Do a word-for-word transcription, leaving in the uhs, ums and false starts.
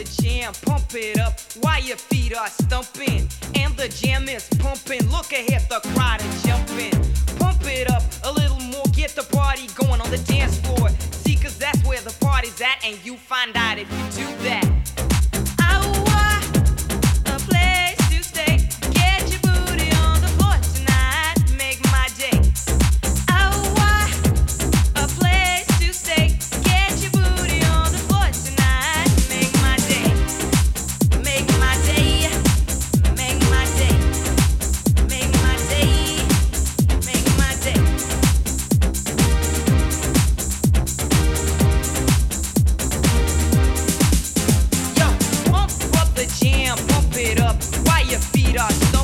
jam, pump it up while your feet are stumping. And the jam is pumping, look ahead, the crowd is jumping. Pump it up a little more, get the party going on the dance floor. See, cause that's where the party's at, and you find out if you do that. Pump it up while your feet are